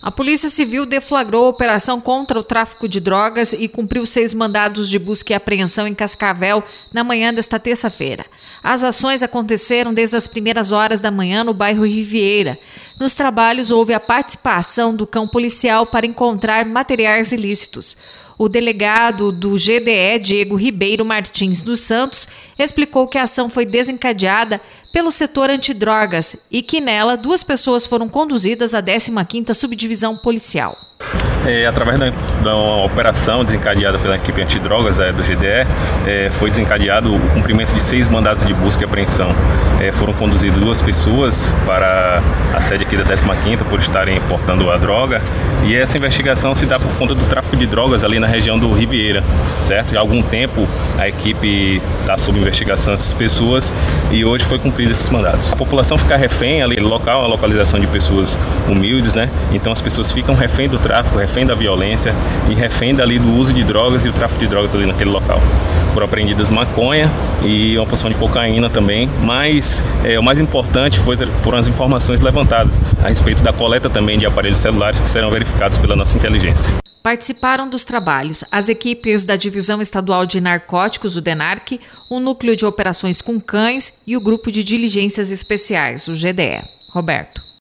A Polícia Civil deflagrou a operação contra o tráfico de drogas e cumpriu 6 mandados de busca e apreensão em Cascavel na manhã desta terça-feira. As ações aconteceram desde as primeiras horas da manhã no bairro Riviera. Nos trabalhos houve a participação do cão policial para encontrar materiais ilícitos. O delegado do GDE, Diego Ribeiro Martins dos Santos, explicou que a ação foi desencadeada pelo setor antidrogas e que nela 2 pessoas foram conduzidas à 15ª Subdivisão Policial. Através da operação desencadeada pela equipe antidrogas do GDE, foi desencadeado o cumprimento de 6 mandados de busca e apreensão. Foram conduzidas 2 pessoas para a sede aqui da 15ª por estarem portando a droga, e essa investigação se dá por conta do tráfico de drogas ali na região do Riviera, certo? Há algum tempo a equipe está sob investigação essas pessoas e hoje foi cumprido esses mandados. A população fica refém ali no local, a localização de pessoas humildes, né? Então as pessoas ficam refém do tráfico, refém da violência e refém dali do uso de drogas e o tráfico de drogas ali naquele local. Foram apreendidas maconha e uma porção de cocaína também, mas o mais importante foram as informações levantadas a respeito da coleta também de aparelhos celulares que serão verificados pela nossa inteligência. Participaram dos trabalhos as equipes da Divisão Estadual de Narcóticos, o DENARC, o Núcleo de Operações com Cães e o Grupo de Diligências Especiais, o GDE. Roberto.